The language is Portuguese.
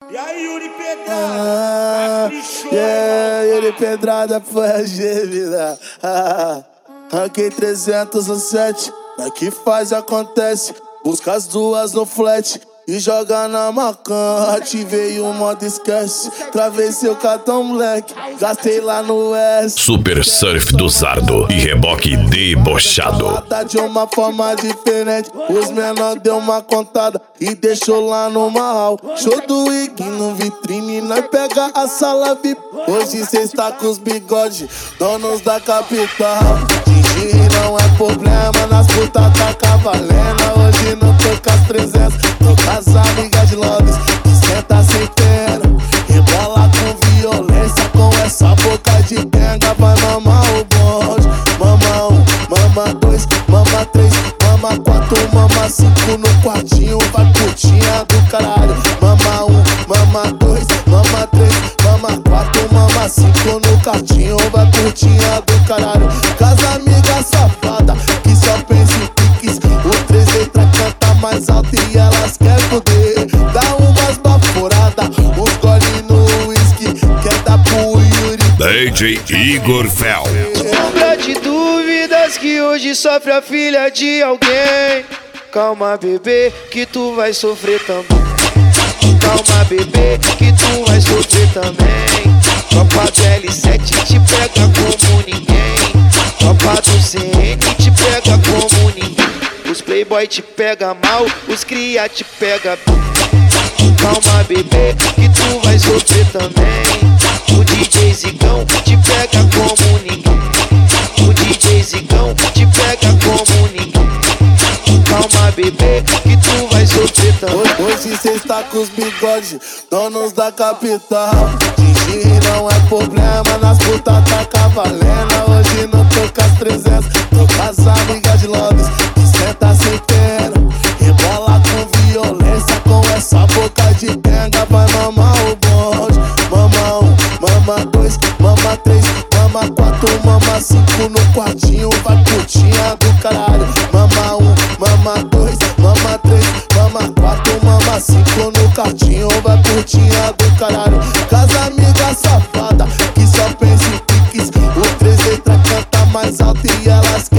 E aí, Yuri Pedrada? Yuri Pedrada foi a gêmea. Ranquei 307, que faz acontece. Busca as duas no flat e joga na macan. Ativei o modo esquece, travei seu cartão moleque, gastei lá no S. Super Surf do Zardo e reboque debochado. De uma forma diferente, os menor deu uma contada e deixou lá no mal. Show do Ig no vitrine, nós pega a sala VIP. Hoje cê está com os bigodes, donos da capital. Dirigir não é problema, nas putas tá cavalendo. Hoje não tô com as 300, tô com as amigas de Londres que senta sem pena, rebola com violência, com essa boca de benga. Vai mamar o bonde, mama 1, mama 2, mama 3, mama 4, mama 5 no quartinho, vai putinha do caralho. Mama 1, mama 2, mama 3, mama 4, mama 5 no quartinho, vai putinha do caralho. Casa amiga safada, que só pensa em piques, o 3 letra canta mais alto e elas querem poder. Dá umas baforadas, uns gole no whisky, quer dar pro Yuri. DJ Igor Fel. Sombra de dúvidas que hoje sofre a filha de alguém. Calma, bebê, que tu vai sofrer também. Calma, bebê, que tu vai sofrer também. Tropa do L7 te pega como ninguém. Tropa do CN te pega como ninguém. Os playboy te pega mal, os cria te pega bem. Calma, bebê, que tu vai sofrer também. O DJ Zigão te pega como ninguém. O DJ Zigão te pega como ninguém. Calma, bebê, que tu vai sofrer também. Hoje cê está com os bigodes, donos da capital. Dirigir não é problema, nas putas tá cavalendo. Hoje não tô com as 300, tô com as amigas de Londres que senta sem pena, rebola com violência, com essa boca de benga. Vai mamar o bonde, mama 1, mama 2, mama 3, mama 4, mama 5 no quartinho, vai putinha do caralho. Mama 1, mama 2, mama 3, mama 4, mama 5 no quartinho, vai putinha do caralho. Casa amiga safada, que só pensa em piques, o 3 letra canta mais alto e elas